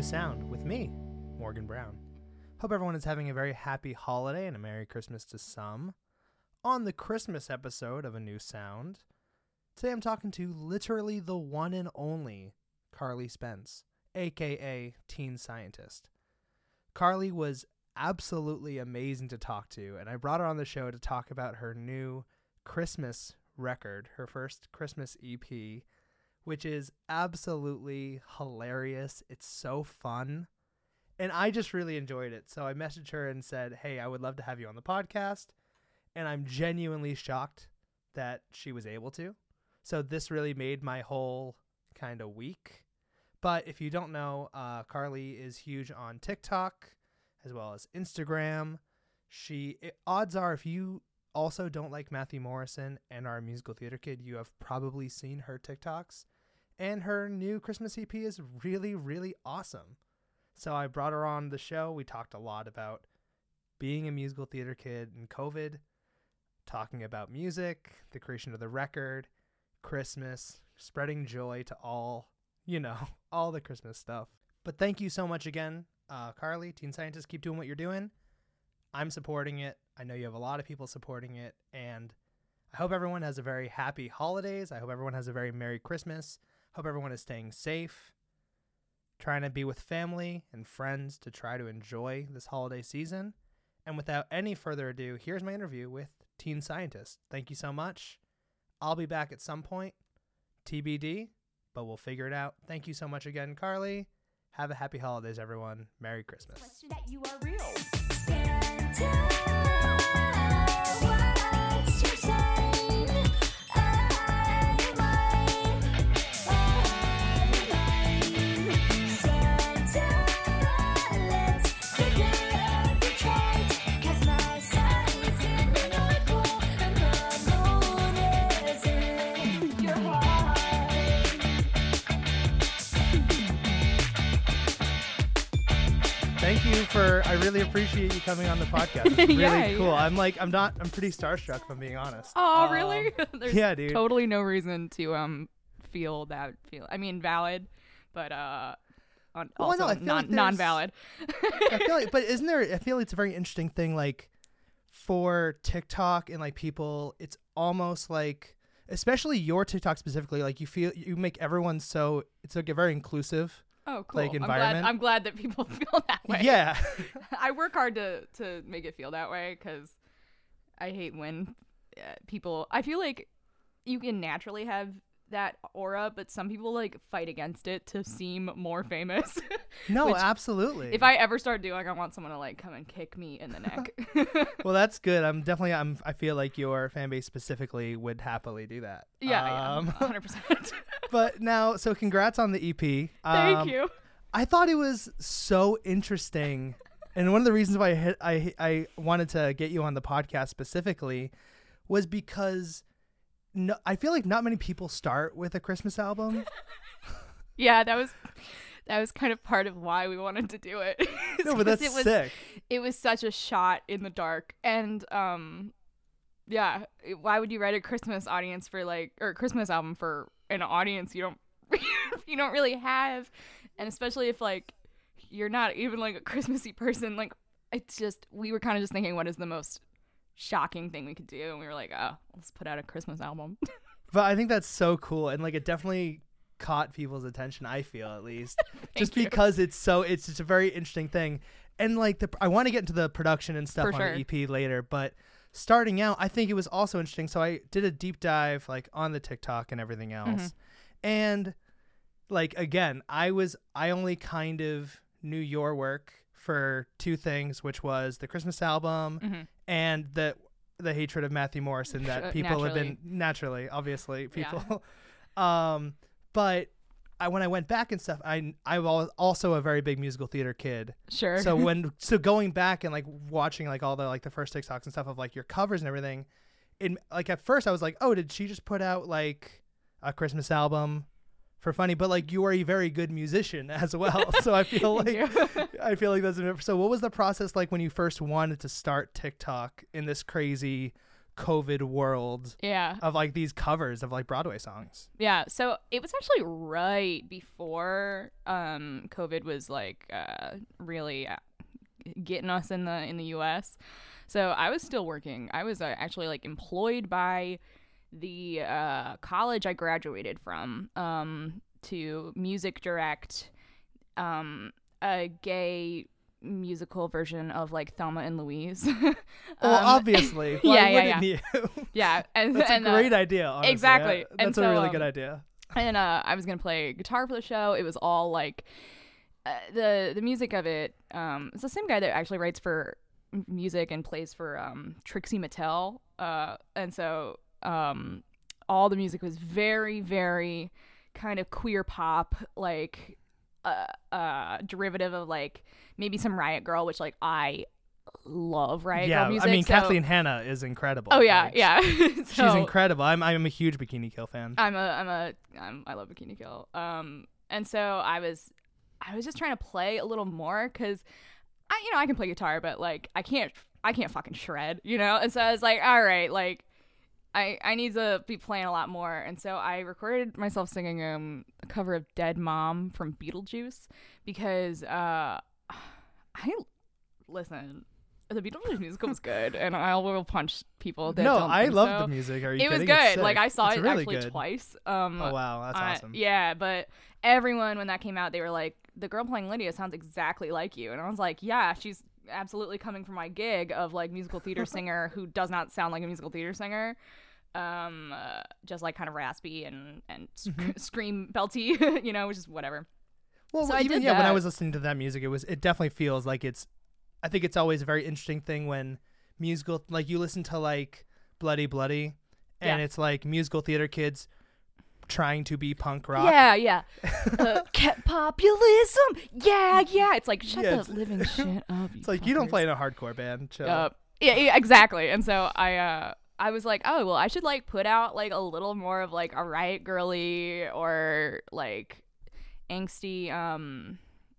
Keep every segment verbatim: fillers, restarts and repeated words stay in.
Sound with me, Morgan Brown. Hope everyone is having a very happy holiday and a Merry Christmas to some. On the Christmas episode of A New Sound, today I'm talking to literally the one and only Carly Spence, aka Teen Scientist. Carly was absolutely amazing to talk to, and I brought her on the show to talk about her new Christmas record, her first Christmas E P, which is absolutely hilarious. It's so fun. And I just really enjoyed it. So I messaged her and said, hey, I would love to have you on the podcast. And I'm genuinely shocked that she was able to. So this really made my whole kind of week. But if you don't know, uh, Carly is huge on TikTok as well as Instagram. She, it, odds are, if you also don't like Matthew Morrison and are a musical theater kid, you have probably seen her TikToks. And her new Christmas E P is really, really awesome. So I brought her on the show. We talked a lot about being a musical theater kid in COVID, talking about music, the creation of the record, Christmas, spreading joy to all, you know, all the Christmas stuff. But thank you so much again, uh, Carly, Teen Scientist. Keep doing what you're doing. I'm supporting it. I know you have a lot of people supporting it. And I hope everyone has a very happy holidays. I hope everyone has a very Merry Christmas. Hope everyone is staying safe, trying to be with family and friends to try to enjoy this holiday season. And without any further ado, here's my interview with Teen Scientist. Thank you so much. I'll be back at some point, T B D, but we'll figure it out. Thank you so much again, Carly. Have a happy holidays, everyone. Merry Christmas. That you are real. Santa, what's your sign? Thank you for, I really appreciate you coming on the podcast. It's really Yeah, cool. yeah. I'm like, I'm not, I'm pretty starstruck if I'm being honest. Oh, Um, really? There's yeah, dude. totally no reason to um feel that feel. I mean, valid, but uh, on, Well, also no, I feel non like there's- non-valid. I feel like, but isn't there, I feel like it's a very interesting thing, like for TikTok and like people, it's almost like, especially your TikTok specifically, like you feel, you make everyone so, it's like a very inclusive. Oh, cool. like, I'm glad. environment. I'm glad that people feel that way. Yeah. I work hard to to make it feel that way because I hate when uh, people. I feel like you can naturally have that aura, but some people like fight against it to seem more famous. No, Which, absolutely. If I ever start doing, I want someone to like come and kick me in the neck. Well, that's good. I'm definitely, I'm, I feel like your fan base specifically would happily do that. yeah, Um, yeah, one hundred percent. But now, so congrats on the E P. Thank Um, you. I thought it was so interesting. And one of the reasons why I, hit, I, I wanted to get you on the podcast specifically was because no, I feel like not many people start with a Christmas album. Yeah, that was that was kind of part of why we wanted to do it. No, but that's it was, sick. It was such a shot in the dark, and um, yeah. Why would you write a Christmas audience for like or Christmas album for an audience you don't you don't really have, and especially if like you're not even like a Christmassy person. Like it's just we were kind of just thinking, what is the most shocking thing we could do, and we were like, oh, let's put out a Christmas album. But I think that's so cool. And like, it definitely caught people's attention, I feel, at least just you. because it's so, it's just a very interesting thing. And like the, I want to get into the production and stuff For on sure. the E P later, but starting out, I think it was also interesting. So I did a deep dive like on the TikTok and everything else. Mm-hmm. And like, again, I was, I only kind of knew your work for two things, which was the Christmas album Mm-hmm. and the the hatred of Matthew Morrison that Sure, people have naturally. been naturally, obviously, Yeah. people. um, but I when I went back and stuff, I I was also a very big musical theater kid. Sure. So when so going back and like watching like all the like the first TikToks and stuff of like your covers and everything, in like at first I was like, oh, did she just put out like a Christmas album for funny? But like you are a very good musician as well, so I feel like Thank you. I feel like that's so. What was the process like when you first wanted to start TikTok in this crazy COVID world Yeah. of like these covers of like Broadway songs. Yeah, so it was actually right before um, COVID was like uh, really uh, getting us in the in the U S. So I was still working. I was uh, actually like employed by the uh, college I graduated from um, to music direct um, a gay musical version of like Thelma and Louise. um, Well, obviously. Why yeah, yeah, wouldn't yeah. you? Yeah, and That's and, a uh, great idea, honestly. exactly. I- And That's a so, really um, good idea. and uh, I was gonna play guitar for the show. It was all like uh, the the music of it. Um, it's the same guy that actually writes for m- music and plays for um, Trixie Mattel. Uh, and so um, all the music was very, very kind of queer pop, like uh, uh, derivative of like maybe some Riot Girl, which like I love Riot Yeah, Girl music. I mean, so- Kathleen Hanna is incredible. Oh yeah, Like, yeah. She's So- incredible. I'm I'm a huge Bikini Kill fan. I'm a I'm a I'm, I love Bikini Kill. Um, and so I was I was just trying to play a little more because I you know I can play guitar, but like I can't I can't fucking shred, you know. And so I was like, all right, like I I need to be playing a lot more. And so I recorded myself singing um a cover of Dead Mom from Beetlejuice because uh I listen. The Beetlejuice musical was good, and I will punch people that No, don't I think love so. the music. Are you It was kidding? It's good. Like sick. I saw It's it really actually good. twice. Um, Oh wow, that's I- awesome. Yeah, but everyone when that came out, they were like, "The girl playing Lydia sounds exactly like you," and I was like, "Yeah, she's absolutely coming from my gig of like musical theater singer who does not sound like a musical theater singer." Um, uh, just like kind of raspy and and sc- Mhm. scream belty, you know, which is whatever. Well, So I even did yeah, when I that. was listening to that music, it was it definitely feels like it's. I think it's always a very interesting thing when musical, like you listen to like Bloody Bloody, and Yeah. it's like musical theater kids trying to be punk rock. Yeah, yeah. uh, cat populism. Yeah, yeah. It's like shut Yeah, the it's- living shit up. It's like you don't play in a hardcore band. Chill. Uh, yeah, yeah, exactly. And so I, uh, I was like, oh well, I should like put out like a little more of like a Riot Girly or like angsty, um,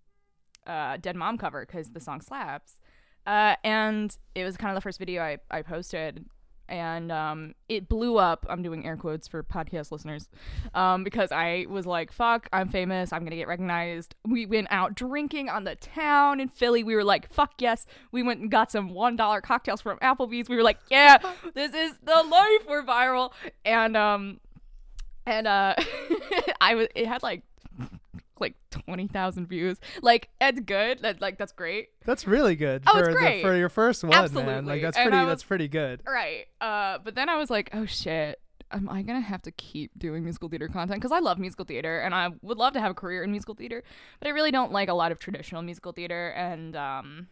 uh, Dead Mom cover because the song slaps. Uh, and it was kind of the first video I I posted. And um, it blew up. I'm doing air quotes for podcast listeners, um, because I was like, "Fuck, I'm famous. I'm gonna get recognized." We went out drinking on the town in Philly. We were like, "Fuck yes!" We went and got some one dollar cocktails from Applebee's. We were like, "Yeah, this is the life. We're viral." And um, and uh, I was. It had like like twenty thousand views. Like it's good. That like that's great. That's really good. Oh, for it's the- great. for your first one, man. Absolutely. Like that's And pretty. I was- That's pretty good. Right. Uh, but then I was like, oh shit, am I gonna have to keep doing musical theater content? Because I love musical theater and I would love to have a career in musical theater, but I really don't like a lot of traditional musical theater, and um,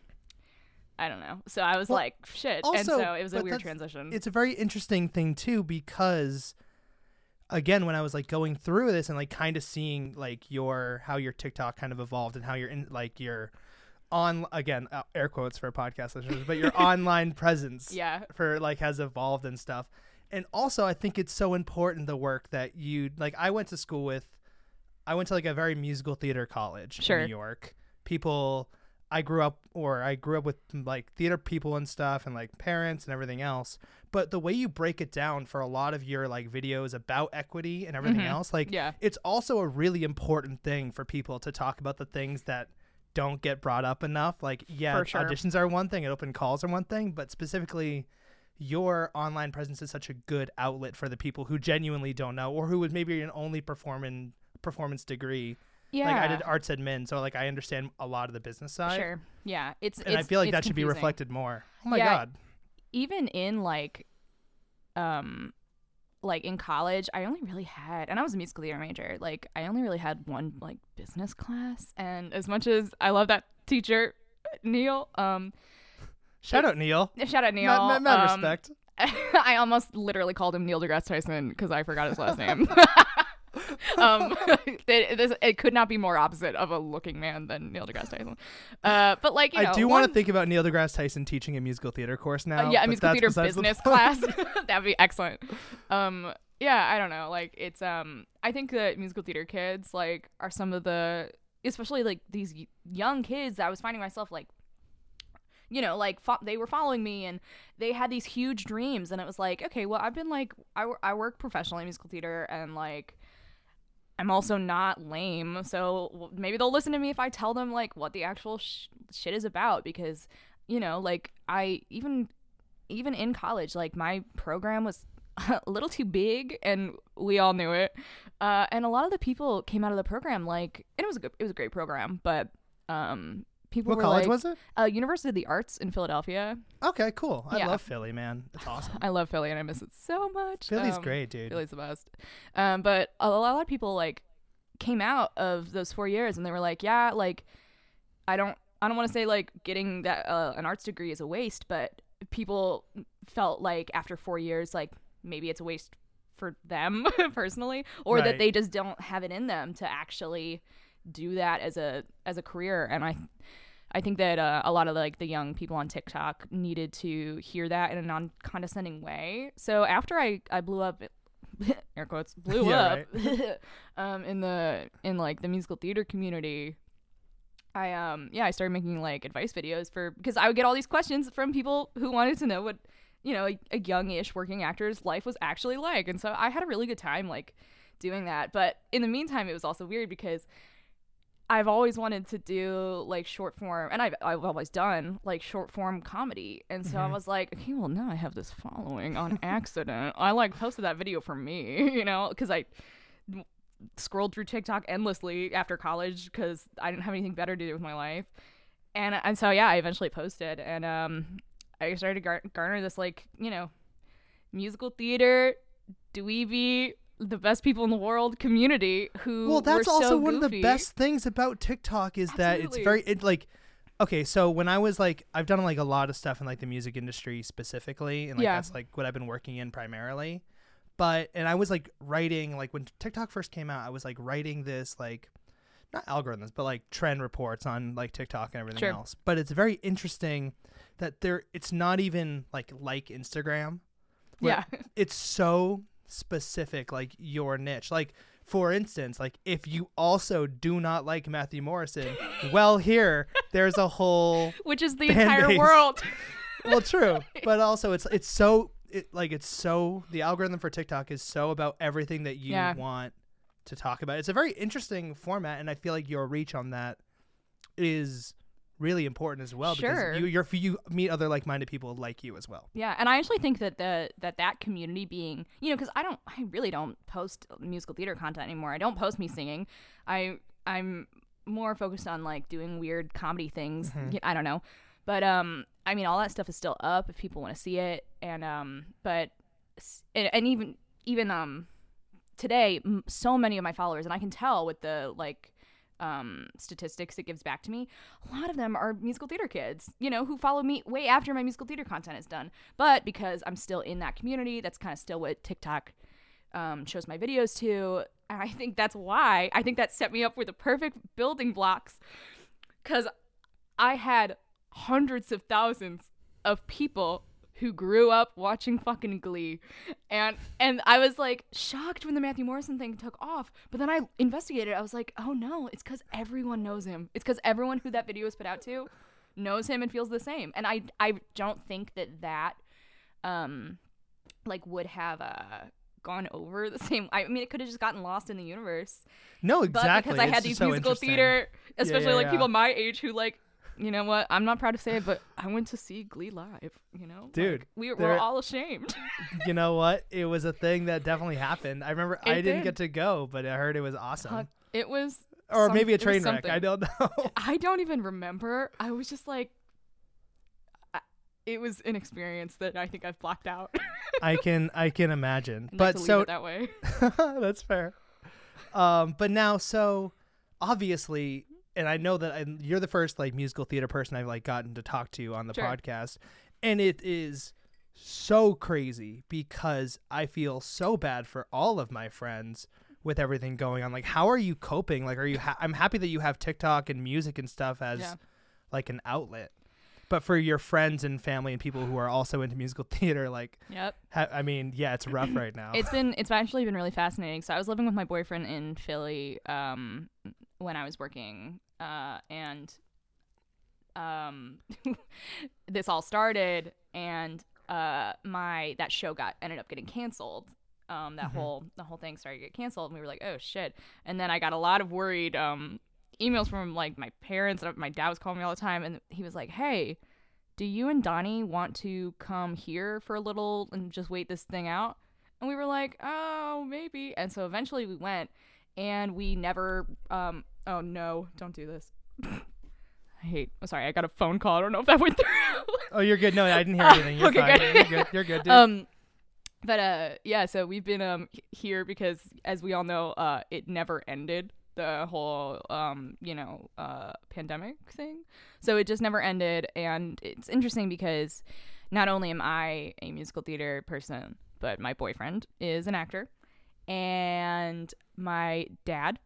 I don't know. So I was Well, like, shit. and also, so it was a but weird that's- transition. It's a very interesting thing too because again, when I was like going through this and like kind of seeing like your how your TikTok kind of evolved and how you're in like your on again uh, air quotes for podcast listeners, but your online presence Yeah. for like has evolved and stuff. And also, I think it's so important the work that you like. I went to school with, I went to like a very musical theater college Sure. in New York. People, I grew up or I grew up with like theater people and stuff and like parents and everything else. But the way you break it down for a lot of your like videos about equity and everything Mhm. else, like Yeah. it's also a really important thing for people to talk about the things that don't get brought up enough. Like, yeah, For sure. auditions are one thing and open calls are one thing, but specifically your online presence is such a good outlet for the people who genuinely don't know or who would maybe an only performing performance degree. Yeah. Like I did arts admin, so like I understand a lot of the business side. Sure. Yeah. It's And I it's- feel like it's that should be confusing. reflected more. Oh my Yeah. god. Even in like um like in college, I only really had, and I was a musical theater major, like I only really had one like business class, and as much as I love that teacher Neil, um Shout out Neil. shout out Neil, Mad, mad, mad um, respect. I almost literally called him Neil deGrasse Tyson because I forgot his last name. um, it, it, it could not be more opposite of a looking man than Neil deGrasse Tyson. Uh, but like you know, I do want one- to think about Neil deGrasse Tyson teaching a musical theater course now. Uh, yeah, a but musical that's theater besides the business point. class. That'd be excellent. Um, yeah, I don't know. Like, it's um, I think that musical theater kids like are some of the, especially like these y- young kids. I was finding myself like, you know, like fo- they were following me and they had these huge dreams. And it was like, okay, well, I've been like, I, wor- I work professionally in musical theater and like, I'm also not lame. So w- maybe they'll listen to me if I tell them like what the actual sh- shit is about. Because, you know, like I even, even in college, like my program was a little too big and we all knew it. Uh, and a lot of the people came out of the program like, and it was a good, it was a great program, but um, people What were college like, was it? Uh, University of the Arts in Philadelphia. Okay, cool. I Yeah. love Philly, man. It's awesome. I love Philly and I miss it so much. Philly's Um, great, dude. Philly's the best. Um, but a, a lot of people like came out of those four years and they were like, yeah, like I don't, I don't want to say like getting that uh, an arts degree is a waste, but people felt like after four years, like maybe it's a waste for them personally, or Right. that they just don't have it in them to actually do that as a as a career. And I I think that uh, a lot of like the young people on TikTok needed to hear that in a non-condescending way. So after I I blew up, air quotes, blew Yeah, up um in the in like the musical theater community, I um yeah I started making like advice videos for, because I would get all these questions from people who wanted to know what, you know, a, a young-ish working actor's life was actually like. And so I had a really good time like doing that. But in the meantime, it was also weird because I've always wanted to do like short form, and I've, I've always done like short form comedy. And so I was like, okay, well, now I have this following on accident. I like posted that video for me, you know, because I w- scrolled through TikTok endlessly after college because I didn't have anything better to do with my life. And, and so, yeah, I eventually posted, and um, I started to gar- garner this like, you know, musical theater, dweeby, the best people in the world community who Well, that's were also so one of the goofy. best things about TikTok is that it's Absolutely. very it like okay, so when I was like I've done like a lot of stuff in like the music industry specifically, and like Yeah. that's like what I've been working in primarily. But and I was like writing like when TikTok first came out, I was like writing this like not algorithms, but like trend reports on like TikTok and everything Sure. else. But it's very interesting that there it's not even like like Instagram. where Yeah. It's so specific, like your niche. Like for instance, like if you also do not like Matthew Morrison, well here there's a whole Which is the fan entire base. world. well true, but also it's it's so it like it's so the algorithm for TikTok is so about everything that you Yeah. want to talk about. It's a very interesting format, and I feel like your reach on that is really important as well Sure. because you you're, you meet other like-minded people like you as well. Yeah, and I actually think that the that that community being, you know, because I don't, I really don't post musical theater content anymore. I don't post me singing. I I'm more focused on like doing weird comedy things. Mhm. Y- I don't know, but um, I mean, all that stuff is still up if people want to see it, and um, but s- and, and even even um, today, m- so many of my followers, and I can tell with the like um statistics it gives back to me, a lot of them are musical theater kids, you know, who follow me way after my musical theater content is done. But because I'm still in that community, that's kind of still what TikTok um shows my videos to, and I think that's why I think that set me up with the perfect building blocks, because I had hundreds of thousands of people who grew up watching fucking Glee, and and I was like shocked when the Matthew Morrison thing took off. But then I investigated. I was like, oh no, it's because everyone knows him. It's because everyone who that video was put out to knows him and feels the same. And I I don't think that that um like would have uh gone over the same. I mean, it could have just gotten lost in the universe. No, But exactly. because I It's had just these so musical interesting. theater, especially yeah, like yeah. people my age who like, you know what? I'm not proud to say it, but I went to see Glee live. You know, Dude, Like, we we're there- all ashamed. You know what? It was a thing that definitely happened. I remember I It didn't did. get to go, but I heard it was awesome. Fuck, it was, or some- maybe a it was train wreck. something. I don't know. I don't even remember. I was just like, I, it was an experience that I think I've blocked out. I can I can imagine. I'd like But to leave so it that way. that's fair. Um, but now, so obviously, and I know that I, you're the first like musical theater person I've like gotten to talk to on the Sure. podcast, and it is so crazy because I feel so bad for all of my friends with everything going on. Like, how are you coping? Like, are you? Ha- I'm happy that you have TikTok and music and stuff as Yeah. like an outlet. But for your friends and family and people who are also into musical theater, like, Yep. ha- I mean, yeah, it's rough right now. It's been it's actually been really fascinating. So I was living with my boyfriend in Philly um when I was working, uh and um, this all started, and uh, my that show got ended up getting canceled. Um, that Mhm. whole the whole thing started to get canceled, and we were like, oh shit. And then I got a lot of worried um emails from like my parents. And my dad was calling me all the time, and he was like, hey, do you and Donnie want to come here for a little and just wait this thing out? And we were like, oh, maybe. And so eventually we went, and we never um oh no, don't do this. I hate I'm sorry, I got a phone call. I don't know if that went through. Oh, you're good. No, I didn't hear anything. You're Okay, fine. good. You're good. You're good, dude. um but uh yeah, so we've been um h- here because, as we all know, uh it never ended, the whole um you know uh pandemic thing. So it just never ended, and it's interesting because not only am I a musical theater person, but my boyfriend is an actor, and my dad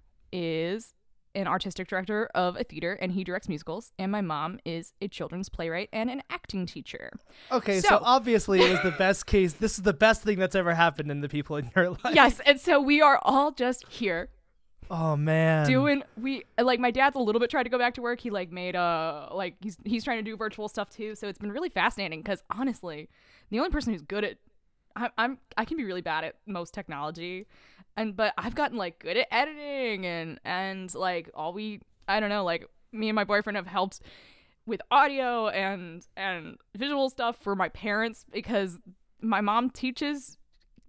is an artistic director of a theater, and he directs musicals, and my mom is a children's playwright and an acting teacher. Okay, so, so- obviously it was the best case. This is the best thing that's ever happened in the people in your life. Yes, and so we are all just here Oh man. doing we like my dad's a little bit tried to go back to work. He like made a like he's he's trying to do virtual stuff too. So it's been really fascinating because honestly, the only person who's good at I, I'm I can be really bad at most technology, and but I've gotten like good at editing and and like all we I don't know like me and my boyfriend have helped with audio and and visual stuff for my parents because my mom teaches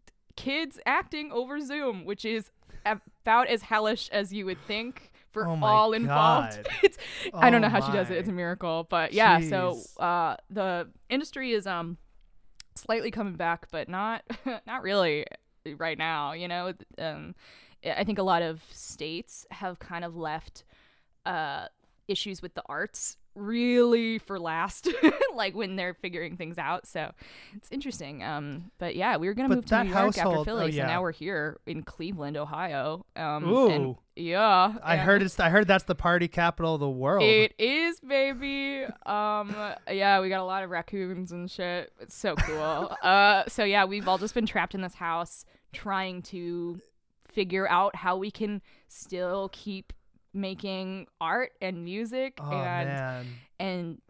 kids acting over Zoom, which is about as hellish as you would think for Oh my all involved. God. It's I don't Oh know how she does it. my. It's a miracle. But yeah, so Jeez. uh the industry is um slightly coming back, but not not really right now, you know. Um I think a lot of states have kind of left uh issues with the arts really for last like when they're figuring things out, so it's interesting. Um but yeah, we were gonna But move to that New York after household- Philly, oh, so yeah. now we're here in Cleveland, Ohio. Um Ooh. and yeah, I and heard it's I heard that's the party capital of the world. it is, baby. Um yeah, we got a lot of raccoons and shit. It's so cool. uh so yeah, we've all just been trapped in this house trying to figure out how we can still keep making art and music Oh and man. and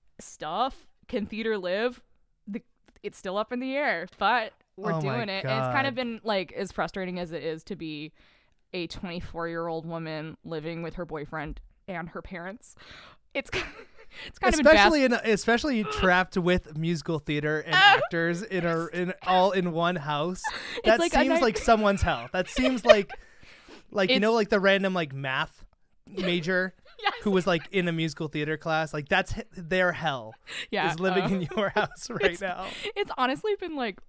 stuff. Can theater live? The, it's still up in the air, but we're Oh my doing it. And it's kind God. of been like as frustrating as it is to be a twenty-four year old woman living with her boyfriend and her parents. It's it's kind especially of been in especially trapped with musical theater and actors in a in all in one house. That like a seems night- like someone's hell. That seems like like you It's- know like the random like math major Yes. who was like in a musical theater class. Like that's h- their hell yeah, is living uh, in your house right it's- now. It's honestly been like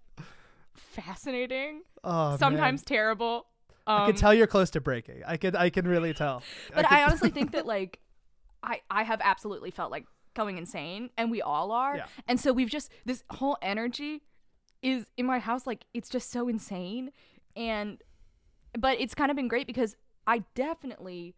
fascinating, Oh, man. sometimes terrible. Um, I could tell you're close to breaking. I could I can really tell. But could- I honestly think that like I I have absolutely felt like going insane, and we all are. Yeah. And so we've just this whole energy is in my house, like it's just so insane. And but it's kind of been great because I definitely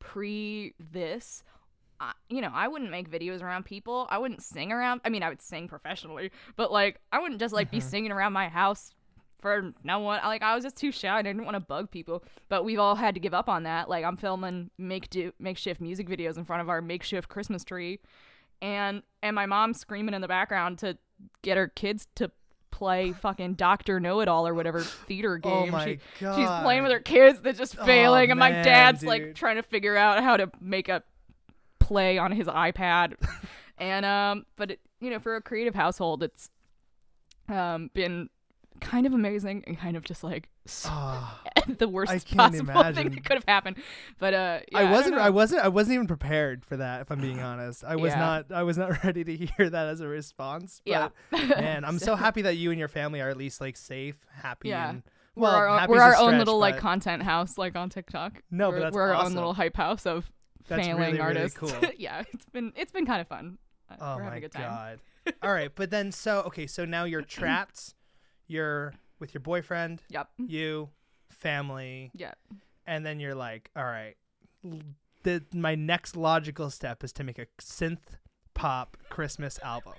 pre this I, you know, I wouldn't make videos around people. I wouldn't sing around. I mean, I would sing professionally, but like I wouldn't just like be singing around my house for no one. Like I was just too shy. I didn't want to bug people. But we've all had to give up on that. Like I'm filming make do makeshift music videos in front of our makeshift Christmas tree, and and my mom's screaming in the background to get her kids to play fucking Doctor Know It All or whatever theater Oh game. my she, god. She's playing with her kids. They're just Oh, failing, and my man, dad's like dude. trying to figure out how to make a play on his iPad. And um, but it, you know, for a creative household, it's um been kind of amazing and kind of just like Ah. the worst I can't possible imagine. thing that could have happened. But uh, yeah, I don't wasn't. know. I, wasn't. I wasn't even prepared for that. If I'm being honest, I was Yeah. not. I was not ready to hear that as a response. But Yeah. man, I'm so happy that you and your family are at least like safe, happy, Yeah. and We're well, our, own, happy's we're a our own stretch, little like but content house, like on TikTok. No, but we're, that's we're our awesome. own little hype house of That's failing really, really artists. cool. Yeah, it's been it's been kind of fun. Uh, Oh we're my having a good time. god! All right, but then so okay, so now you're trapped. You're with your boyfriend, Yep. you, family, Yeah. and then you're like, all right, l- the my next logical step is to make a synth pop Christmas album.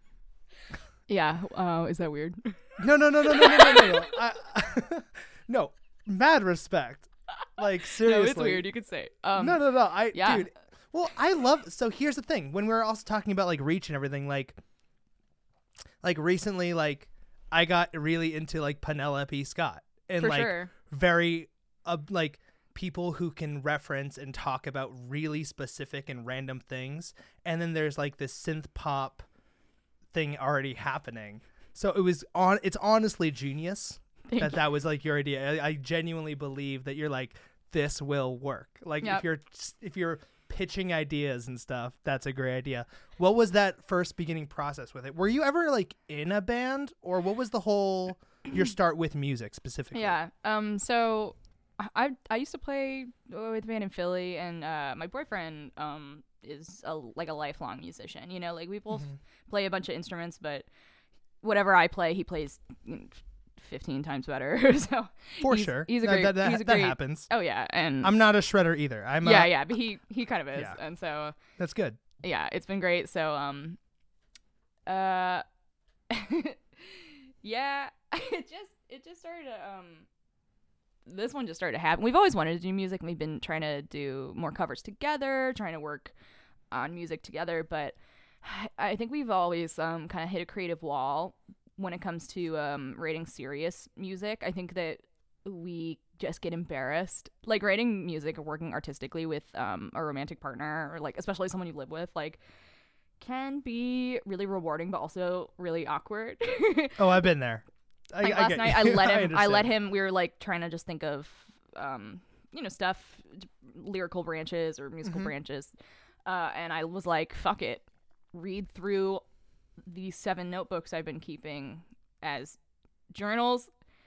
Yeah. Uh, is that weird? No, no, no, no, no, no, no, no. no. I, no, mad respect. Like seriously. No, it's weird. You could say. Um, no, no, no. I, yeah. dude, Well, I love. So here's the thing: when we're also talking about like reach and everything, like, like recently, like I got really into like Penelope Scott and For like sure. very, uh, like people who can reference and talk about really specific and random things, and then there's like this synth pop thing already happening. So it was on. It's honestly genius Thank that you. that was like your idea. I, I genuinely believe that you're like this will work. Like Yep. if you're if you're pitching ideas and stuff, that's a great idea. What was that first beginning process with it? Were you ever like in a band, or what was the whole your start with music specifically? Yeah. Um. So I I used to play with a band in Philly, and uh, my boyfriend um is a, like a lifelong musician. You know, like we both Mhm. play a bunch of instruments, but whatever I play, he plays mm, fifteen times better. So For he's, sure. he's a That- great. that, that, he's a that great. happens. Oh yeah, and I'm not a shredder either. I'm yeah, a, yeah, but he he kind of is, Yeah. and so That's good. yeah, it's been great. So um, uh, yeah, it just it just started to, um, this one just started to happen. We've always wanted to do music, and we've been trying to do more covers together, trying to work on music together. But I think we've always um kind of hit a creative wall when it comes to um writing serious music. I think that we just get embarrassed, like writing music or working artistically with um a romantic partner, or like especially someone you live with, like can be really rewarding but also really awkward. Oh, I've been there. I, Like I last get night you. I let him I, understand. let him we were like trying to just think of um you know stuff, lyrical branches or musical Mhm. branches, uh and I was like, fuck it, read through these seven notebooks I've been keeping as journals,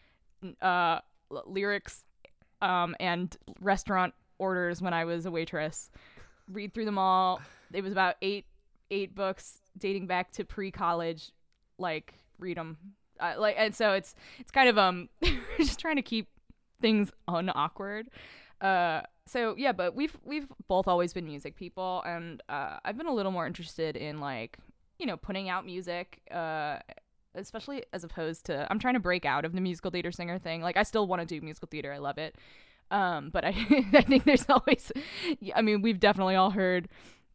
n- uh l- lyrics, um and restaurant orders when I was a waitress. Read through them all. It was about eight eight books dating back to pre-college. Like, read them. Uh, like, and so it's it's kind of um just trying to keep things unawkward. Uh, so yeah, but we've we've both always been music people, and uh, I've been a little more interested in like you know putting out music. Uh, especially as opposed to I'm trying to break out of the musical theater singer thing. Like I still want to do musical theater. I love it. Um, but I I think there's always I mean we've definitely all heard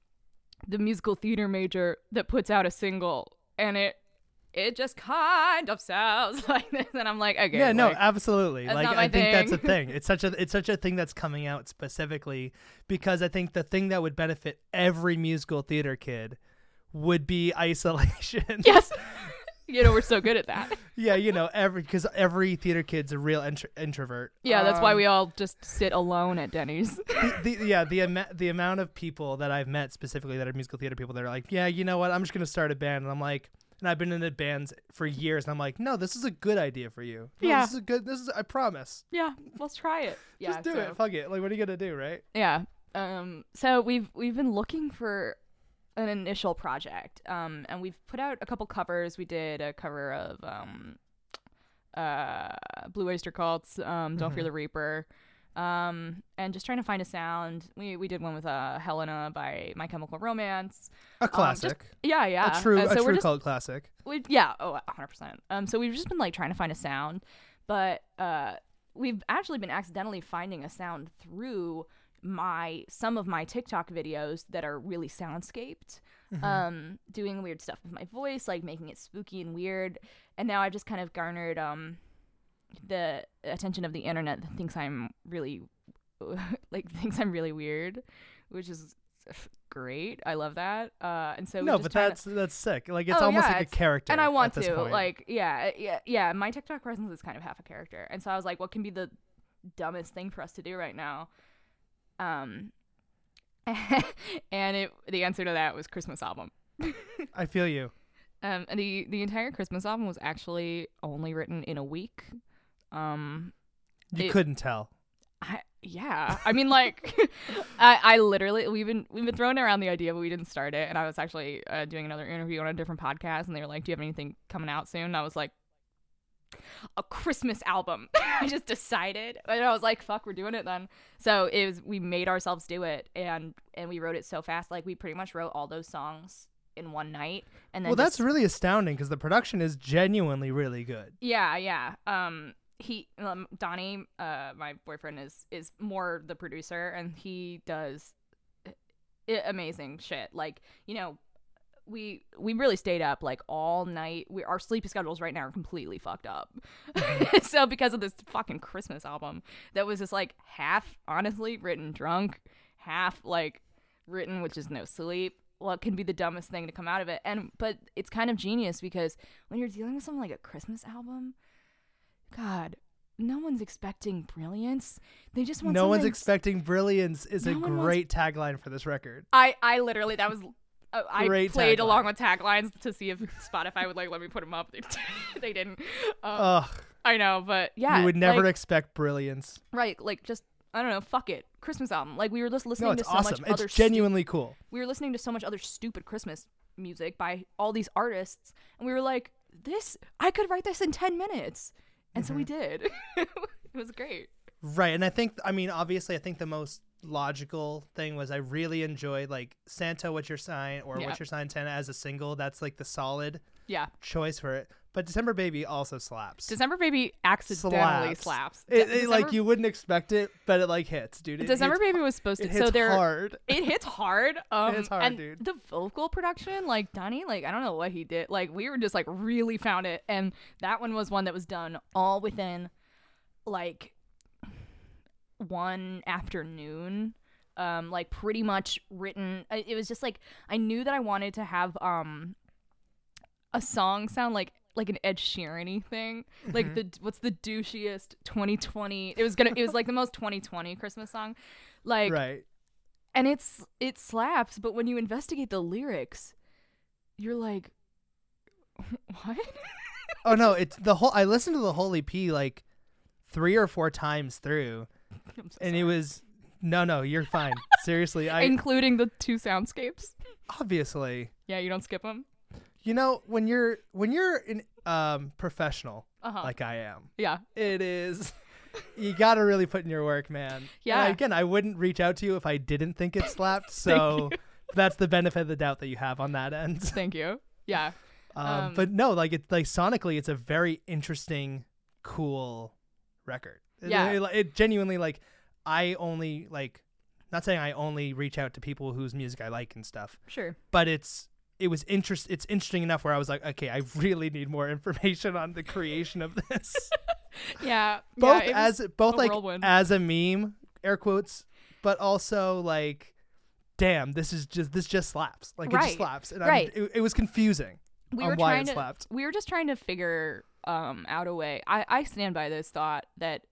the musical theater major that puts out a single and it it just kind of sounds like this, and I'm like, okay, Yeah, no, like, absolutely. that's Like not I my think that's a thing. thing. It's such a it's such a thing that's coming out specifically because I think the thing that would benefit every musical theater kid would be isolation. yes, you know we're so good at that. Yeah, you know, every because every theater kid's a real intro- introvert. Yeah, that's why Um, we all just sit alone at Denny's. the, the, yeah, the ama- the amount of people that I've met specifically that are musical theater people that are like, yeah, you know what, I'm just gonna start a band, and I'm like, and I've been in the bands for years, and I'm like, no, this is a good idea for you. No, Yeah. this is a good. This is I promise. Yeah, let's try it. Yeah, just do so- it. Fuck it. Like, what are you gonna do, right? Yeah. Um. So we've we've been looking for an initial project. Um. And we've put out a couple covers. We did a cover of um, uh, Blue Oyster Cult's um, "Don't Fear Mhm. the Reaper." Um. And just trying to find a sound. We we did one with uh Helena by My Chemical Romance. A classic. Yeah. Yeah. a true, Uh, a so we're true just cult classic. we yeah, oh, one hundred percent. Um, so we've just been like trying to find a sound, but uh, we've actually been accidentally finding a sound through my some of my TikTok videos that are really soundscaped. Mhm. Um, doing weird stuff with my voice, like making it spooky and weird. And now I've just kind of garnered um the attention of the internet that thinks I'm really like thinks I'm really weird, which is great. I love that. Uh, and so we've no, just but trying to- that's that's sick. Like it's Oh, almost yeah, like a it's- character. and I want at this to point. like yeah yeah yeah my TikTok presence is kind of half a character, and so I was like, what can be the dumbest thing for us to do right now? Um, and it the answer to that was Christmas album. I feel you. Um, and the the entire Christmas album was actually only written in a week. Um, You It- couldn't tell. I, yeah, I mean, like, I, I literally we've been we've been throwing around the idea, but we didn't start it. And I was actually uh, doing another interview on a different podcast, and they were like, "Do you have anything coming out soon?" And I was like, "A Christmas album." I just decided, and I was like, "Fuck, we're doing it then." So it was we made ourselves do it, and and we wrote it so fast, like we pretty much wrote all those songs in one night. And then Well, that's just- really astounding because the production is genuinely really good. yeah, yeah. Um, he, um, Donnie, uh, my boyfriend is is more the producer, and he does. I- amazing shit. Like, you know, we we really stayed up like all night. We our sleep schedules right now are completely fucked up. So because of this fucking Christmas album that was just like half honestly written drunk, half like written with just no sleep. What can be the dumbest thing to come out of it? And but it's kind of genius because when you're dealing with something like a Christmas album, God, no one's expecting brilliance. They just want No one's something- expecting brilliance is No a one great tagline for this record. I I literally that was uh, I Great played tagline. along with taglines to see if Spotify would like let me put them up. They, they didn't. Um, Ugh, I know, but yeah, you would never like, expect brilliance. right. Like just I don't know. Fuck it. Christmas album. Like we were just listening No, it's to so awesome. much other It's stu- genuinely cool. we were listening to so much other stupid Christmas music by all these artists, and we were like, this I could write this in ten minutes, and so we Mm-hmm. did. It was great. Right, and I think, I mean, obviously, I think the most logical thing was I really enjoyed, like, Santa, What's Your Sign, or Yeah. What's Your Sign, Santa as a single. That's, like, the solid Yeah. choice for it. But December Baby also slaps. December Baby accidentally Slaps. slaps. It, De- it, like, December- you wouldn't expect it, but it, like, hits, dude. It December hits, Baby was supposed to. It hits so there, hard. it hits hard. Um, hits hard, and dude. the vocal production, like Donnie, like I don't know what he did. Like we were just like really found it, and that one was one that was done all within like one afternoon. Um, like pretty much written. I- It was just like I knew that I wanted to have um a song sound like like an Ed Sheeran-y thing. Like Mm-hmm. the what's the douchiest twenty twenty? It was gonna. It was like the most twenty twenty Christmas song. Like Right. and it's it slaps, but when you investigate the lyrics, you're like, what? Oh, no, it's the whole, I listened to the whole E P, like, three or four times through, I'm so and it sorry. was, no, no, you're fine. Seriously, I, including the two soundscapes. obviously. Yeah, you don't skip them. You know, when you're when you're an um professional Uh huh. like I am, yeah. it is you gotta really put in your work, man. Yeah. And again, I wouldn't reach out to you if I didn't think it slapped. So that's the benefit of the doubt that you have on that end. Thank you. Yeah. Um, Um, but no, like it's like sonically, it's a very interesting, cool record. It- Yeah. It, it genuinely like I only like not saying I only reach out to people whose music I like and stuff, Sure. but it's it was interest it's interesting enough where I was like, okay, I really need more information on the creation of this. Yeah. both yeah, it was as both a like whirlwind. as a meme, air quotes, but also like, damn, this is just this just slaps. Like it Right. just slaps, and Right. I'm, it, it was confusing we on were why trying it to slapped. we were just trying to figure um out a way. I I stand by this thought that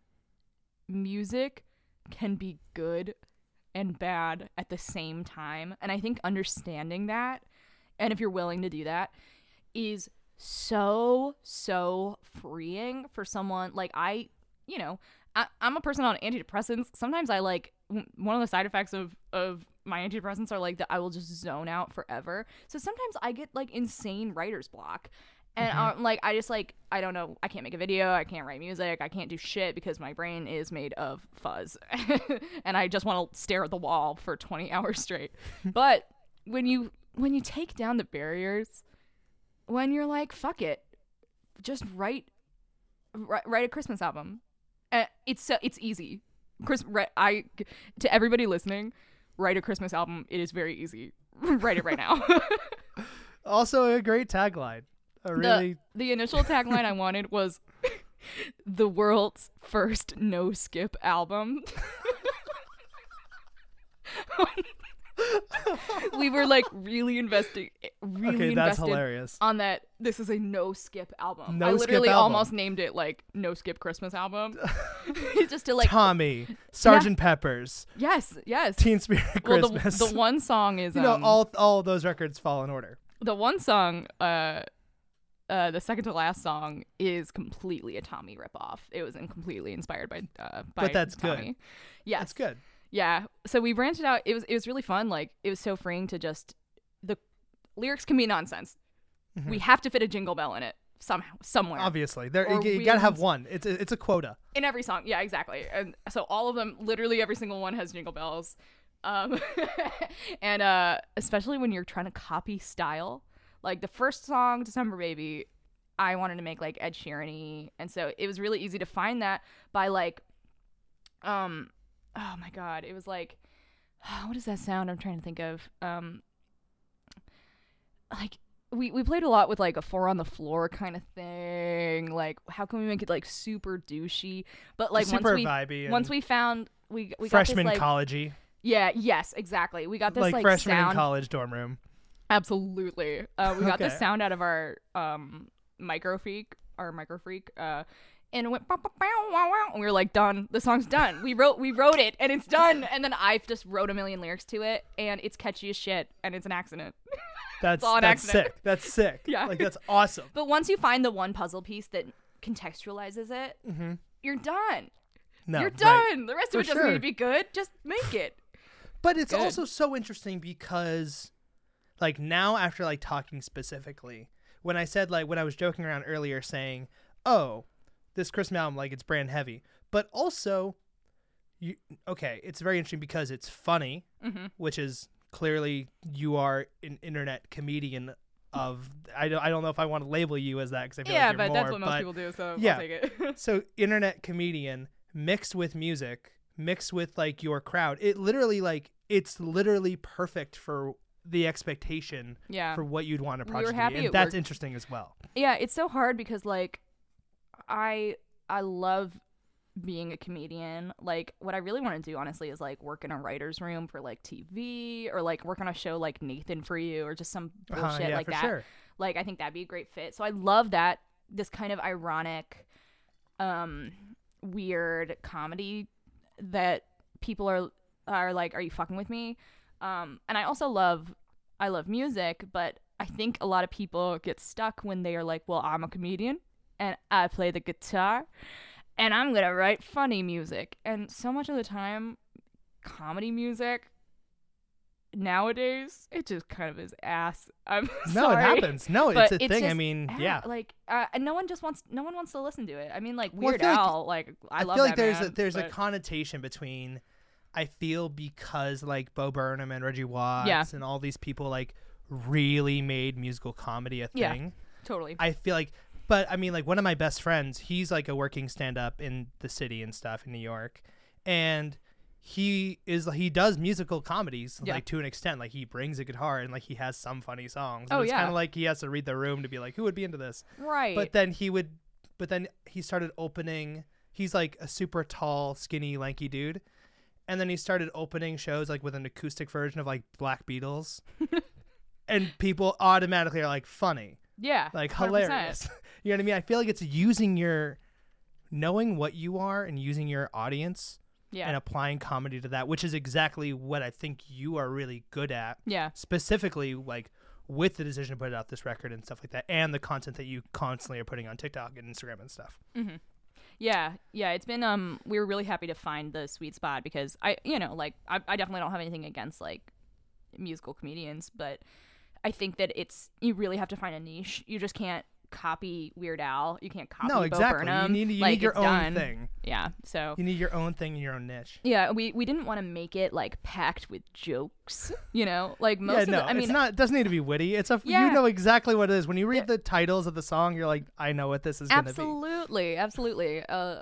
music can be good and bad at the same time, and I think understanding that, and if you're willing to do that, is so so freeing for someone like I you know I, I'm a person on antidepressants. Sometimes I like w- one of the side effects of of my antidepressants are like that I will just zone out forever. So sometimes I get like insane writer's block. And Mm-hmm. um, like I just like I don't know, I can't make a video, I can't write music, I can't do shit because my brain is made of fuzz. And I just want to stare at the wall for twenty hours straight. But when you when you take down the barriers, when you're like fuck it, just write write, write a Christmas album. Uh, it's so it's easy. Chris, ri- I to everybody listening, write a Christmas album. It is very easy. Write it right now. Also, a great tagline. A really the, the initial tagline I wanted was the world's first no skip album. We were like really investing, really okay. That's invested hilarious. on that. This is a no skip album. No I skip literally album. almost named it like no skip Christmas album, just to like. Tommy, Sergeant Pepper's, Yes, yes. Teen Spirit Well, the, Christmas. the one song is you know, um, all all those records fall in order. the one song, uh, uh, the second to last song is completely a Tommy ripoff. It was in, completely inspired by, uh, by But that's good. Tommy. Yes, That's good. Yeah. So we branched it out. It was it was really fun. Like it was so freeing to just the lyrics can be nonsense. Mm-hmm. We have to fit a jingle bell in it somehow, somewhere. Obviously, there Or you, you gotta have wheels. one. It's a, it's a quota. In every song. Yeah, exactly. And so all of them, literally every single one has jingle bells. Um, and uh, especially when you're trying to copy style. Like the first song, December Baby, I wanted to make like Ed Sheeran-y. And so it was really easy to find that by like, um, oh my God, it was like, what is that sound I'm trying to think of? Um, like we we played a lot with like a four on the floor kind of thing. Like, how can we make it like super douchey? But like Super once we vibey and once we found we we freshman got this, like, college-y. yeah, yes, exactly. We got this Like, like, freshman in sound. college dorm room. Absolutely. Uh, we got this Okay. sound out of our um microfreak, our microfreak, uh, and it went bow, bow, bow, wow, wow, and we were like, done. The song's done. We wrote we wrote it and it's done. And then I just wrote a million lyrics to it, and it's catchy as shit, and it's an accident. That's all an that's accident. sick. That's sick. Yeah. Like, that's awesome. But once you find the one puzzle piece that contextualizes it, Mm-hmm. you're done. No, you're right. done. The rest For of it doesn't need sure. to be good. Just make it. But it's Good. also so interesting because, like, now after, like, talking specifically, when I said, like, when I was joking around earlier saying, oh, this Christmas album, like, it's brand heavy. But also, you okay, it's very interesting because it's funny, Mm-hmm. which is clearly you are an internet comedian of, I don't, I don't know if I want to label you as that because I feel Yeah, like you're but more, that's what most but people do, so yeah. I'll take it. so internet comedian mixed with music, mixed with like your crowd. It literally like it's literally perfect for the expectation Yeah. for what you'd want a We project were to be. happy And it that's worked. interesting as well. Yeah, it's so hard because like I I love being a comedian. Like, what I really want to do honestly is like work in a writer's room for like T V, or like work on a show like Nathan For You, or just some bullshit Uh-huh, yeah, like for that. sure. Like, I think that'd be a great fit. So I love that, this kind of ironic, um, weird comedy that people are are like, are you fucking with me? Um, and I also love, I love music, but I think a lot of people get stuck when they are like, well, I'm a comedian and I play the guitar and I'm gonna write funny music. And so much of the time, comedy music nowadays, it just kind of is ass. I'm No, sorry. it happens. No, But it's a it's thing. I just- mean, Ah, yeah. like uh, and no one just wants no one wants to listen to it. I mean, like Well, I Weird feel like- Al, like I, I love feel like that there's man, a there's a but- connotation between, I feel, because like Bo Burnham and Reggie Watts Yeah. and all these people like really made musical comedy a Yeah. thing. totally. I feel like, but I mean, like one of my best friends, he's like a working stand up in the city and stuff in New York. And he is, he does musical comedies Yeah. like to an extent. Like he brings a guitar and like he has some funny songs. Oh, And it's yeah. kind of like he has to read the room to be like, who would be into this? Right. But then he would, but then he started opening, he's like a super tall, skinny, lanky dude. And then he started opening shows like with an acoustic version of like Black Beatles. And people automatically are like, funny. yeah. Like one hundred percent. hilarious. You know what I mean? I feel like it's using your, knowing what you are and using your audience Yeah. and applying comedy to that, which is exactly what I think you are really good at. yeah. Specifically, like with the decision to put out this record and stuff like that, and the content that you constantly are putting on TikTok and Instagram and stuff. Mm-hmm. Yeah, yeah, it's been um we were really happy to find the sweet spot because I you know, like I, I definitely don't have anything against like musical comedians, but I think that it's you really have to find a niche. You just can't copy Weird Al. You can't copy No, Bo exactly. Burnham. You need you like, need your it's own done. thing. Yeah. So You need your own thing and your own niche. yeah, we we didn't want to make it like packed with jokes, you know? Like most yeah, of no, the, I mean it's not. It doesn't need to be witty. It's a. Yeah. You know exactly what it is when you read Yeah. the titles of the song. You're like, I know what this is gonna be. absolutely, absolutely. Uh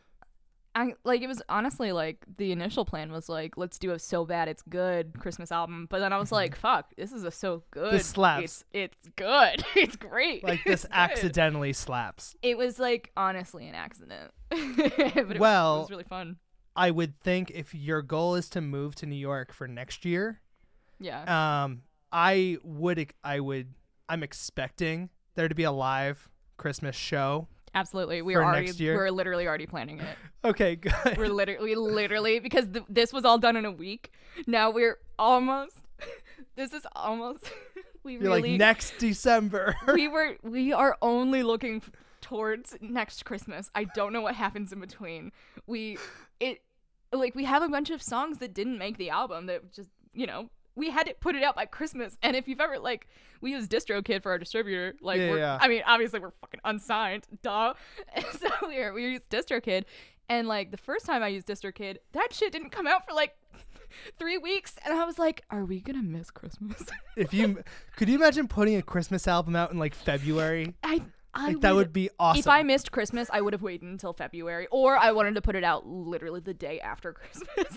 I like it was honestly like the initial plan was like let's do a so bad it's good Christmas album, but then I was like fuck, this is a so good. This slaps. It's it's good. It's great. Like It's this good. accidentally slaps. It was like honestly an accident. But it Well, was, it was really fun. I would think if your goal is to move to New York for next year, Yeah. um, I would, I would, I'm expecting there to be a live Christmas show. Absolutely. We for are already next year? we're literally already planning it. Okay, good. We're literally literally because th- this was all done in a week. Now we're almost this is almost we You're really like next December. we were we are only looking f- towards next Christmas. I don't know what happens in between. We it like we have a bunch of songs that didn't make the album that just, you know, we had to put it out by Christmas. And if you've ever like we use DistroKid for our distributor, like Yeah, we're yeah. I mean, obviously we're fucking unsigned, duh. And so we are, we use DistroKid, and like the first time I used DistroKid, that shit didn't come out for like three weeks, and I was like, are we gonna miss Christmas? If you could you imagine putting a Christmas album out in like February? I I Like, that would be awesome. If I missed Christmas, I would have waited until February, or I wanted to put it out literally the day after Christmas.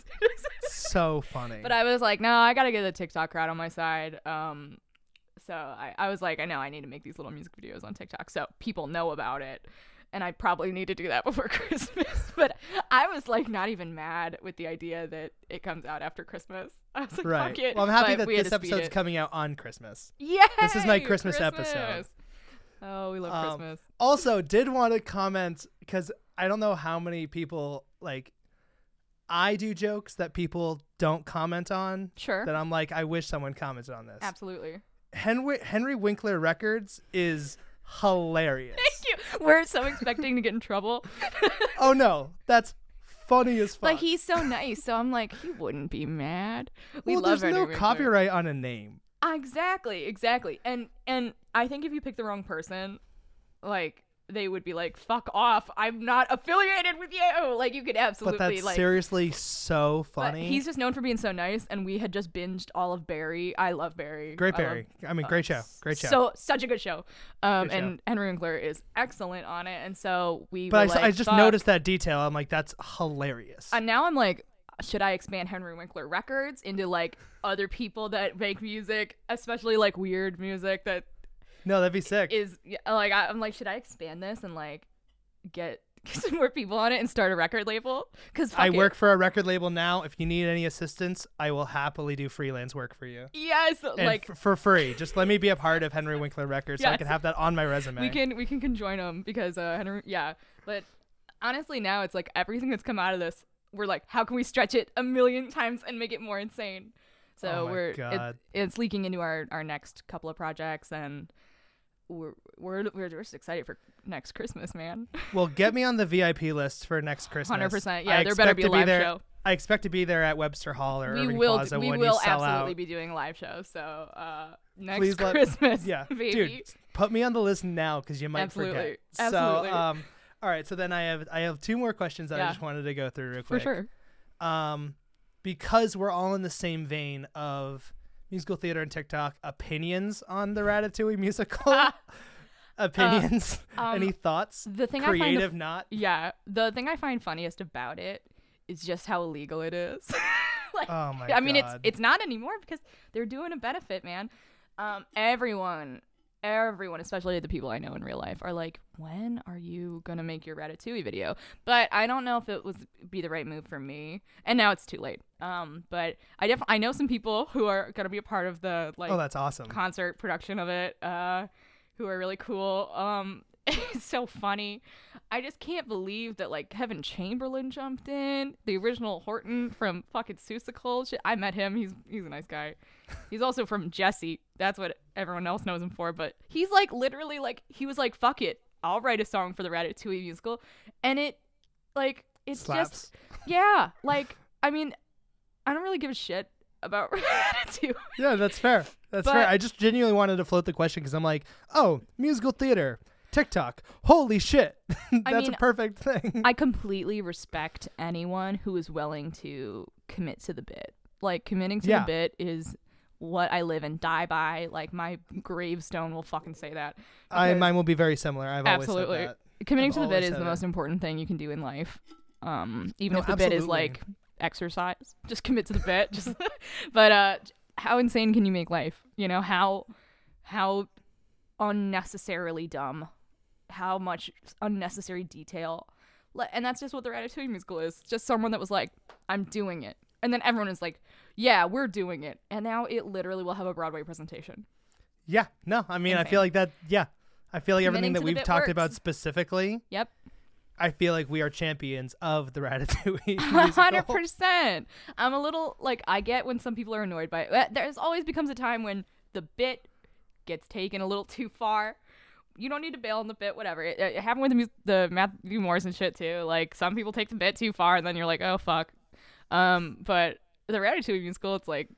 So funny. But I was like, no, I gotta get the TikTok crowd on my side. Um, so I, I was like, I know I need to make these little music videos on TikTok so people know about it, and I probably need to do that before Christmas. But I was like, not even mad with the idea that it comes out after Christmas. I was like, right. fuck it. Well, I'm happy But that we had this to speed episode's it. coming out on Christmas. Yay! This is my Christmas episode. Christmas. Oh, we love Um, Christmas. Also, did want to comment because I don't know how many people like. I do jokes that people don't comment on. Sure. That I'm like, I wish someone commented on this. Absolutely. Henry Henry Winkler Records is hilarious. Thank you. We're so expecting to get in trouble. Oh no, that's funny as fuck. But he's so nice, so I'm like, he wouldn't be mad. We well, love there's no Henry Winkler. copyright on a name. Exactly, exactly. And and I think if you pick the wrong person, like they would be like, "Fuck off! I'm not affiliated with you." Like you could absolutely But that's like. seriously so But funny. he's just known for being so nice, and we had just binged all of Barry. I love Barry. Great I Barry. love- I mean, great show. Great show. So such a good show. Um, Good show. and Henry Winkler is excellent on it, and so we. but I, were s- like, I just "Fuck." noticed that detail. I'm like, that's hilarious. And now I'm like, should I expand Henry Winkler Records into like other people that make music, especially like weird music that no, that'd be sick. is yeah, like I, I'm like, should I expand this and like get some more people on it and start a record label? Because I work for a record label now. If you need any assistance, I will happily do freelance work for you. Yes, And like f- for free. Just let me be a part of Henry Winkler Records so I Yes. can have that on my resume. we can we can conjoin them because uh Henry yeah. But honestly, now it's like everything that's come out of this, we're like, how can we stretch it a million times and make it more insane? So Oh my we're it, God. it's leaking into our, our next couple of projects, and we're we're we're just excited for next Christmas, man. Well, get me on the V I P list for next Christmas. Hundred percent. Yeah, I there better expect be a to live there, show. I expect to be there at Webster Hall or We Irving will Plaza we when will you sell absolutely out. be doing a live show. So uh, next Please let- Christmas, Yeah, baby. dude, put me on the list now because you might Absolutely. forget. Absolutely. So, um, all right. So then I have I have two more questions that I Yeah. just wanted to go through real For quick. sure. Um, because we're all in the same vein of musical theater and TikTok, opinions on the Ratatouille musical. Opinions. um, Any thoughts? The thing I find Creative, not. yeah, the thing I find funniest about it is just how illegal it is. like, Oh my I mean, it's God. it's not anymore because they're doing a benefit, man. Um, everyone, everyone, especially the people I know in real life, are like, "When are you gonna make your Ratatouille video?" But I don't know if it was be the right move for me. And now it's too late. Um, but I def I know some people who are gonna be a part of the like Oh, that's awesome. concert production of it. Uh, who are really cool. Um, it's so funny. I just can't believe that like Kevin Chamberlain jumped in, the original Horton from fucking Seussical. Shit, I met him. He's he's a nice guy. He's also from Jesse. That's what everyone else knows him for. But he's like literally like he was like, fuck it, I'll write a song for the Ratatouille musical, and it like it's Slaps. just yeah. Like I mean, I don't really give a shit about Ratatouille. Yeah, that's fair. That's But- fair. I just genuinely wanted to float the question because I'm like, oh, musical theater, TikTok. Holy shit. That's mean, a perfect thing. I completely respect anyone who is willing to commit to the bit. Like committing to Yeah. the bit is what I live and die by. Like my gravestone will fucking say that. I, Because mine will be very similar. I've absolutely. always said that. Committing I've to the bit always is said the it. most important thing you can do in life. Um, even No, if the bit is absolutely. like exercise, just commit to the bit. Just, but uh, how insane can you make life? You know how how unnecessarily dumb, how much unnecessary detail, Le- and that's just what the Ratatouille musical is. Just someone that was like, "I'm doing it," and then everyone is like, "Yeah, we're doing it," and now it literally will have a Broadway presentation. Yeah. No, I mean, I Insane. feel like that. Yeah. I feel like everything Committing that to the we've bit talked works. about specifically, Yep. I feel like we are champions of the Ratatouille hundred musical. percent. I'm a little like I get when some people are annoyed by it. Uh, There's always becomes a time when the bit gets taken a little too far. You don't need to bail on the bit, whatever. It, it happened with the, mus- the Matthew Morrison shit too. Like some people take the bit too far, and then you're like, oh fuck. Um, but the Ratatouille musical, it's like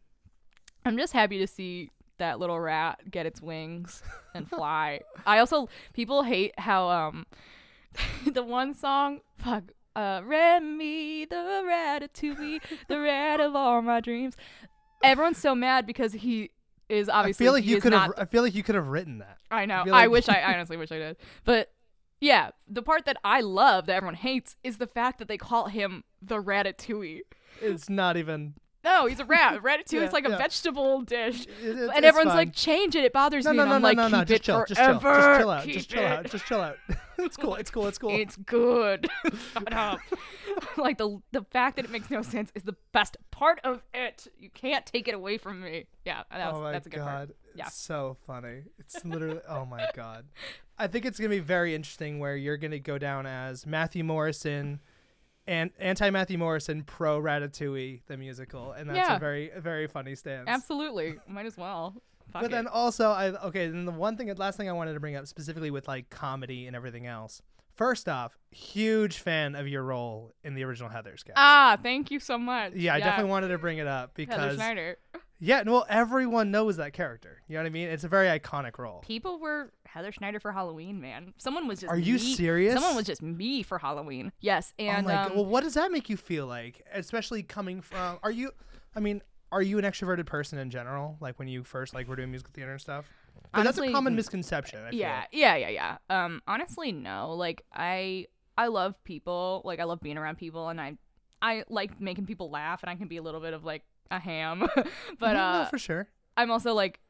I'm just happy to see that little rat get its wings and fly. I also people hate how um. the one song, fuck, uh, Remy, the Ratatouille, the rat of all my dreams. Everyone's so mad because he is I obviously feel like he you is could have. not I feel like you could have written that. I know. feel I, like- wish I, I honestly wish I did. But yeah, the part that I love that everyone hates is the fact that they call him the Ratatouille. It's not even. No, he's a rat. Ratatouille Yeah, is like a yeah. vegetable dish. It, it- And it's everyone's fine. like, change it. It bothers no, me. no, and no, I'm no, like, no, no. keep Just it chill. Just forever. chill. Just chill out. Keep Just chill it. out. Just chill out. It's cool. It's cool. It's cool. It's good. Shut up. Like the the fact that it makes no sense is the best part of it. You can't take it away from me. Yeah, that was, oh my that's a good god, part. it's Yeah. so funny. It's literally. Oh my god. I think it's gonna be very interesting where you're gonna go down as Matthew Morrison, and anti Matthew Morrison, pro Ratatouille the musical, and that's Yeah. a very a very funny stance. Absolutely. Might as well. Fuck But it. then also, I okay. Then the one thing, last thing I wanted to bring up specifically with like comedy and everything else. First off, huge fan of your role in the original Heathers cast. Ah, thank you so much. yeah, I definitely wanted to bring it up Heather because Schneider. yeah, well, everyone knows that character. You know what I mean? It's a very iconic role. People were Heather Schneider for Halloween, man. Someone was just Are you me. serious? Someone was just me for Halloween. Yes, and oh my um, god! Well, what does that make you feel like? Especially coming from, are you? I mean, are you an extroverted person in general? Like when you first like were doing musical theater and stuff? Because that's a Honestly, common n- misconception. I feel. yeah, yeah, yeah, yeah. Um, honestly, no. Like I, I love people. Like I love being around people, and I, I like making people laugh, and I can be a little bit of like a ham, but Mhm, no, uh, for sure. I'm also like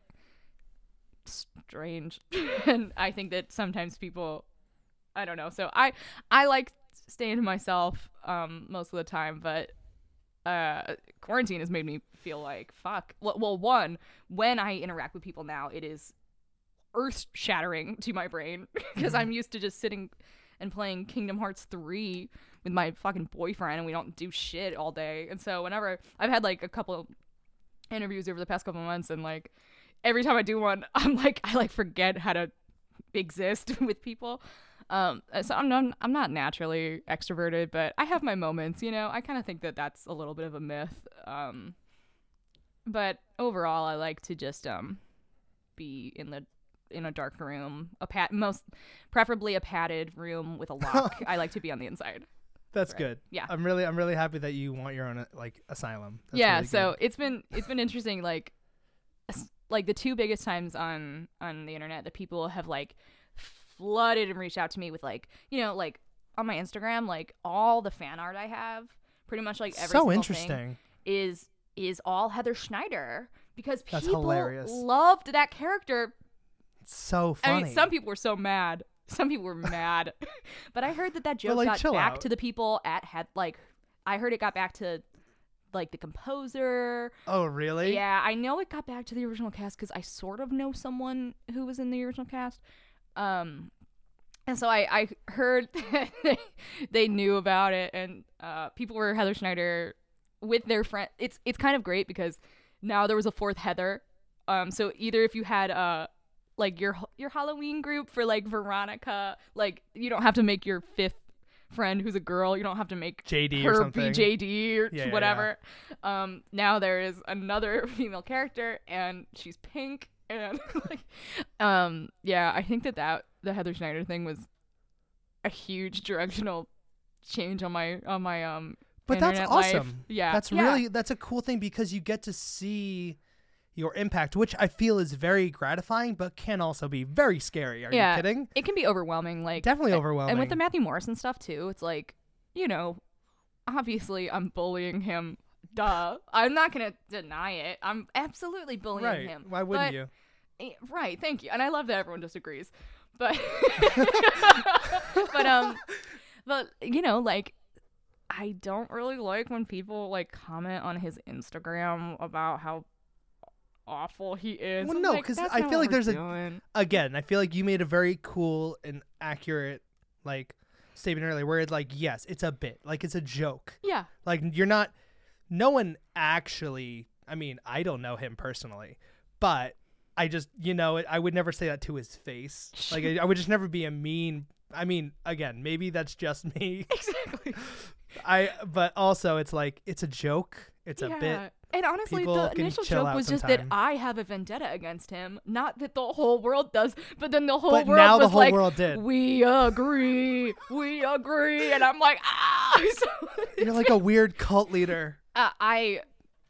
strange, and I think that sometimes people, I don't know. So I, I like staying to myself um most of the time, but uh quarantine has made me feel like fuck. Well, well one, when I interact with people now, it is earth shattering to my brain because I'm used to just sitting and playing Kingdom Hearts three with my fucking boyfriend, and we don't do shit all day. And so whenever I've had like a couple interviews over the past couple months, and like every time I do one, I'm like I like forget how to exist with people. Um, so I'm not, I'm not naturally extroverted, but I have my moments, you know. I kind of think that that's a little bit of a myth. Um, but overall, I like to just um be in the in a dark room, a pat most preferably a padded room with a lock. I like to be on the inside. That's Right. good. Yeah. I'm really, I'm really happy that you want your own uh, like asylum. That's yeah, really so good. it's been it's been interesting. Like, s- like the two biggest times on on the internet that people have like flooded and reached out to me with like you know like on my Instagram, like all the fan art I have, pretty much like every so single interesting. thing is is all Heather Schneider because That's people hilarious. loved that character. It's so funny. I mean, some people were so mad. Some people were mad, but I heard that that joke like, got chill back out. to the people at had like I heard it got back to like the composer. Oh, really? Yeah, I know it got back to the original cast because I sort of know someone who was in the original cast. Um, and so I, I heard they, they knew about it, and uh, people were Heather Schneider with their friend. It's it's kind of great because now there was a fourth Heather. Um, so either if you had uh like your your Halloween group for like Veronica, like you don't have to make your fifth friend who's a girl. You don't have to make J D or her something. be J D or Yeah, yeah, whatever. Um, now there is another female character, and she's pink, and like, um, yeah, I think that that the Heather Schneider thing was a huge directional change on my on my um. But that's internet life. awesome. Yeah, That's yeah. really that's a cool thing because you get to see your impact, which I feel is very gratifying, but can also be very scary. Are Yeah. you kidding? It can be overwhelming, like Definitely a- overwhelming. And with the Matthew Morrison stuff too, it's like, you know, obviously I'm bullying him. Duh. I'm not gonna deny it. I'm absolutely bullying right? him. Why wouldn't But- you? Eh, Right, thank you. And I love that everyone disagrees. But but um but you know, like I don't really like when people like comment on his Instagram about how awful he is. Well, I'm no, like, 'cause that's I not feel what like we're there's a- doing. Again, I feel like you made a very cool and accurate like statement earlier, where it's like, yes, it's a bit, like it's a joke. Yeah. Like you're not. No one actually. I mean, I don't know him personally, but I just, you know, I would never say that to his face. Like I, I would just never be a mean. I mean, again, maybe that's just me. Exactly. I. But also, it's like it's a joke. It's a yeah. bit. And honestly, People the can initial chill joke out was just sometime. that I have a vendetta against him, not that the whole world does. But then the whole But world now was the whole like, world did. "We agree, we agree," and I'm like, ah. So- You're like a weird cult leader. uh, I,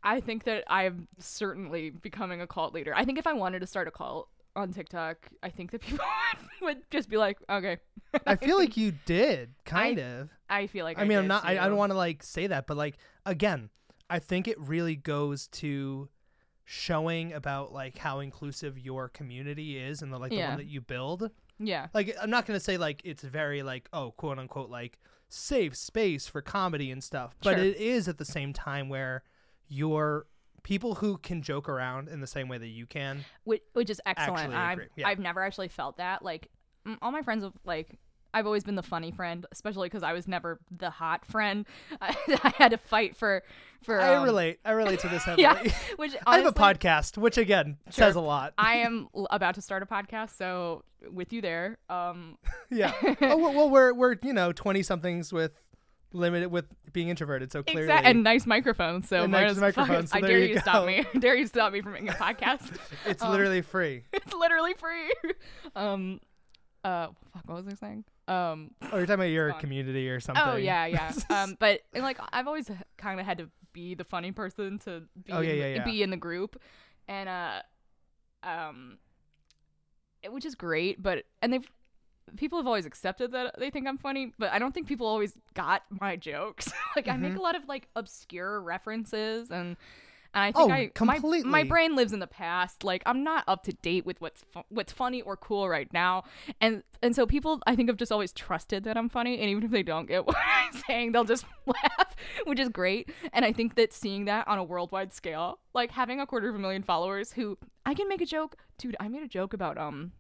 I think that I'm certainly becoming a cult leader. I think if I wanted to start a cult on TikTok, I think that people would just be like, okay. I feel like you did, kind I, of. I feel like I, I mean, I'm did not, I, I too. don't want to like say that, but like, again, I think it really goes to showing about like how inclusive your community is and the like the Yeah. one that you build. Yeah. Like, I'm not going to say like it's very like, oh, quote unquote, like safe space for comedy and stuff, but Sure. it is at the same time where you're people who can joke around in the same way that you can. Which, which is excellent. Actually I've, agree, yeah. I've never actually felt that. Like, mm, all my friends have, like, I've always been the funny friend, especially because I was never the hot friend. I, I had to fight for, for, I um, relate. I relate to this heavily. yeah, which honestly, I have a podcast, which again says a Sure. lot. I am l- about to start a podcast, so with you there, um, Yeah. oh, well, well, we're we're you know twenty somethings with limited with being introverted, so clearly. exact and nice microphones. So And might nice as- microphones, so I there dare you you to stop go. me. I dare you to stop me from making a podcast. it's um, literally free. It's literally free. um, uh, fuck, what was I saying? Um, Oh, you're talking about your on. community or something. oh yeah, yeah. um, but and, like I've always kind of had to be the funny person to be Oh, yeah, in, yeah, yeah. be in the group, and uh, um, it, which is great. But and they've people have always accepted that they think I'm funny, but I don't think people always got my jokes. like I make Mhm. a lot of like obscure references and. And I think Oh, I completely. My, my brain lives in the past. Like I'm not up to date with what's fu- what's funny or cool right now, and and so people I think have just always trusted that I'm funny, and even if they don't get what I'm saying, they'll just laugh, which is great. And I think that seeing that on a worldwide scale, like having a quarter of a million followers who I can make a joke, dude. I made a joke about um.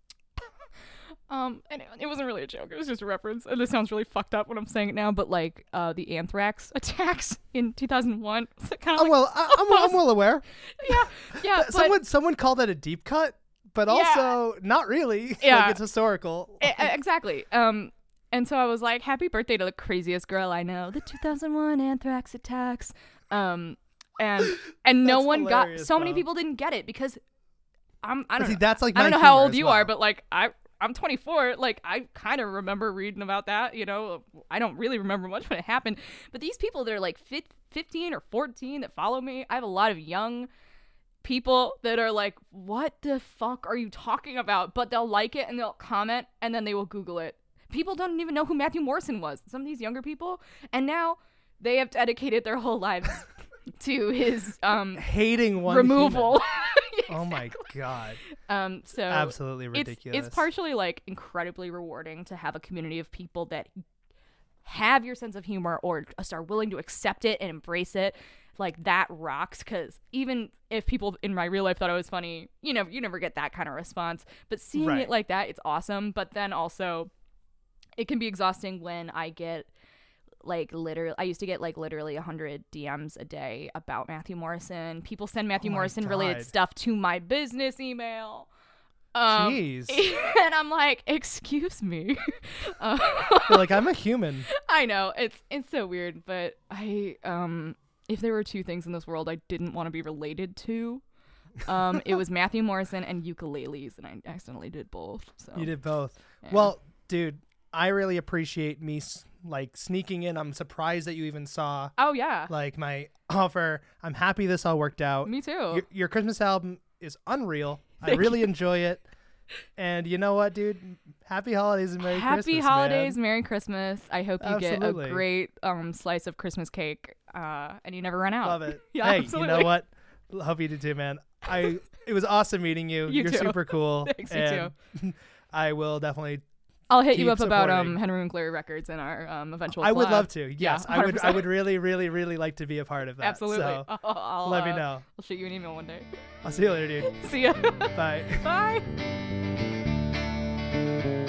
Um, and it, it wasn't really a joke. It was just a reference. And this sounds really fucked up when I'm saying it now, but like, uh, the anthrax attacks in two thousand one. Kind Oh of like, well, I, I'm, I'm well aware. yeah, yeah. Th- but, someone someone called that a deep cut, but Yeah. also not really. Yeah. like it's historical. E- exactly. Um, and so I was like, "Happy birthday to the craziest girl I know, the two thousand one anthrax attacks." Um, and and no That's one got. hilarious, So many though. people didn't get it because I'm. I don't See, know. that's like I don't my know how humor old as you well. are, but like I. I'm twenty-four. Like, I kind of remember reading about that, you know. I don't really remember much when it happened. But these people that are like fif- fifteen or fourteen that follow me, I have a lot of young people that are like, what the fuck are you talking about? But they'll like it and they'll comment and then they will Google it. People don't even know who Matthew Morrison was. Some of these younger people. And now they have dedicated their whole lives to his um, Hating one removal. human. Oh my god. um, so Absolutely it's, ridiculous. it's partially like incredibly rewarding to have a community of people that have your sense of humor or just are willing to accept it and embrace it. Like that rocks, because even if people in my real life thought it was funny, you know, you never get that kind of response. But seeing Right. it like that, it's awesome. But then also, it can be exhausting when I get like literally, I used to get like literally one hundred D Ms a day about Matthew Morrison. People send Matthew Oh my Morrison related God. stuff to my business email. Um, Jeez. and I'm like, excuse me. uh, You're like, I'm a human. I know it's it's so weird, but I um if there were two things in this world I didn't want to be related to, um it was Matthew Morrison and ukuleles, and I accidentally did both. So You did both. yeah. Well, dude, I really appreciate me s- like sneaking in. I'm surprised that you even saw oh yeah, like my offer. I'm happy this all worked out. me too. Your, your Christmas album is unreal. I Thank really you. enjoy it. And you know what, dude? Happy holidays and Merry Happy Christmas, holidays, man. Merry Christmas. I hope you Absolutely. get a great um slice of Christmas cake, uh, and you never run out. Love it. Yeah, hey, absolutely. you know what? Hope you did too, man. I it was awesome meeting you. You You're too. super cool. Thanks, you and I will definitely. I'll hit you Keep up about um supporting. Henry Winkler Records and our um eventual. I would collab. love to. Yes, Yeah, I would. I one hundred percent. would really, really, really like to be a part of that. Absolutely. So I'll, I'll, let me uh, know. I'll shoot you an email one day. I'll see you later, dude. See ya. Bye. Bye.